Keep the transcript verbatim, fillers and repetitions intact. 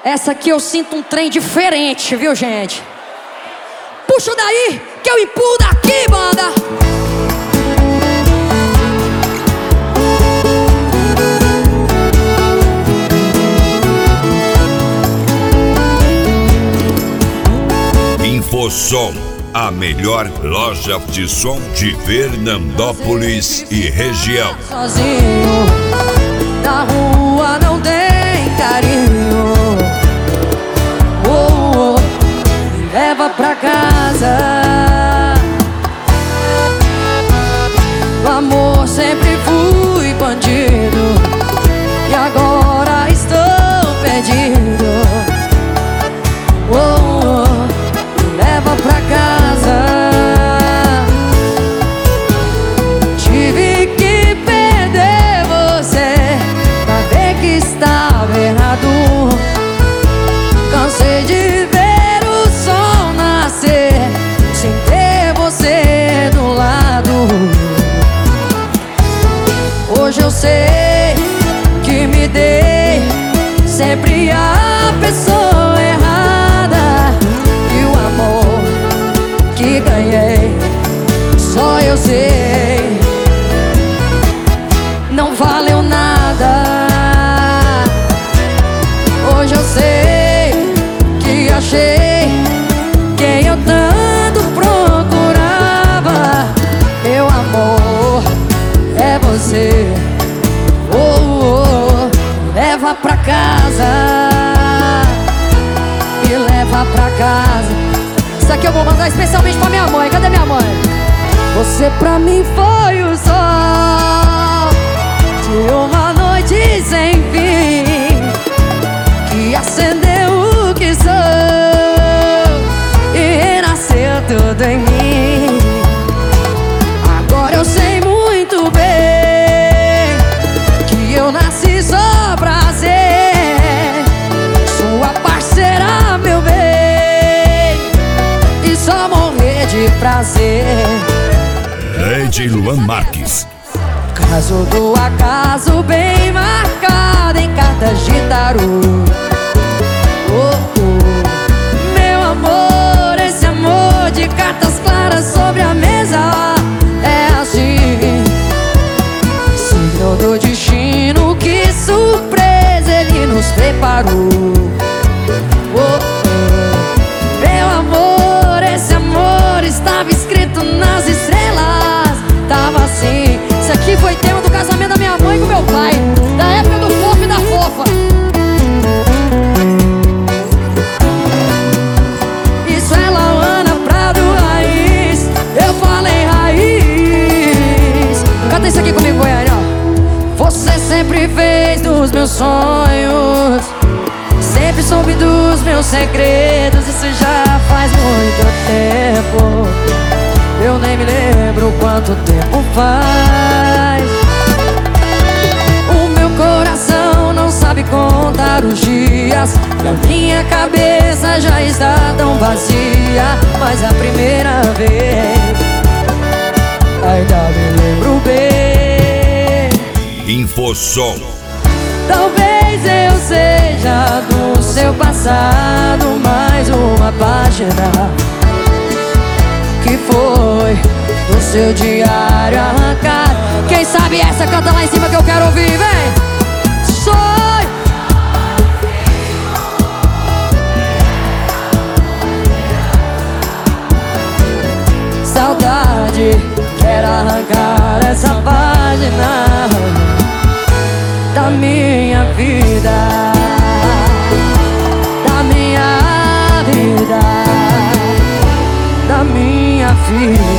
Essa aqui eu sinto um trem diferente, viu, gente? Puxa daí, que eu empurro daqui, banda! Infosom, a melhor loja de som de Fernandópolis e região. Sozinho, na rua não tem carinho. Oh, oh, me leva pra casa. No amor sempre fui bandido e agora estou perdido. Oh, oh, me leva pra casa. Tive que perder você pra ver que estava errado. Cansei de ver o sol nascer sem ter você do lado. Hoje eu sei que me dei sempre a pessoa errada, e o amor que ganhei só eu sei não valeu nada. Hoje eu sei que achei quem eu tanto procurava. Meu amor é você. Oh, oh, oh. Leva pra casa, me leva pra casa. Isso aqui eu vou mandar especialmente pra minha mãe. Cadê minha mãe? Você pra mim foi o sol de uma noite sem fim, que acendeu o que sou e renasceu tudo em mim. Agora eu sei muito bem que eu nasci só pra ser sua parceira, meu bem, e só morrer de prazer. Lady Luan Marques. Caso do acaso bem marcado em cartas de tarô. Oh, oh. Meu amor, esse amor de cartas claras sobre a mesa é assim, signo do destino, que surpresa ele nos preparou. Oh, oh. Meu amor, esse amor estava escrito nas estrelas. Tava assim. Isso aqui foi tema do casamento da minha mãe com meu pai, da época do fofo e da fofa. Isso é Lauana Prado Raiz. Eu falei raiz. Canta isso aqui comigo, Goiânia. Você sempre fez dos meus sonhos, sempre soube dos meus segredos. Isso já faz muito tempo, eu nem me lembro quanto tempo faz. O meu coração não sabe contar os dias, e a minha cabeça já está tão vazia. Mas a primeira vez ainda me lembro bem. Infosom. Talvez eu seja do seu passado mais uma página que foi do seu diário arrancado. Quem sabe essa canta lá em cima que eu quero ouvir, vem! Sonho! Saudade, quero arrancar essa página da minha vida, da minha vida, da minha vida.